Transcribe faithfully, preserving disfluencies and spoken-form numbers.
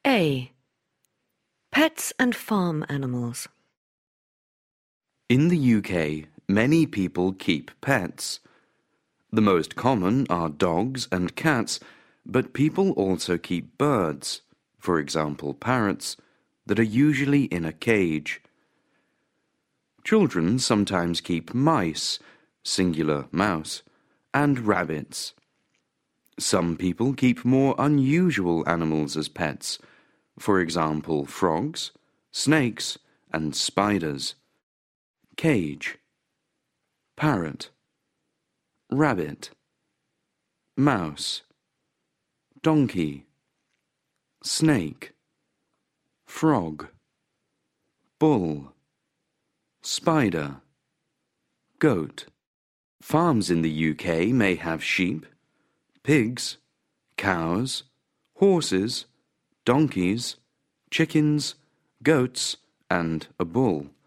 A. Pets and farm animals. In the U K, many people keep pets. The most common are dogs and cats, but people also keep birds, for example parrots, that are usually in a cage. Children sometimes keep mice, singular mouse, and rabbits. Some people keep more unusual animals as pets, for example frogs, snakes, and spiders. Cage, parrot, rabbit, mouse, donkey, snake, frog, bull, spider, goat. Farms in the U K may have sheep, pigs, cows, horses, donkeys, chickens, goats, and a bull.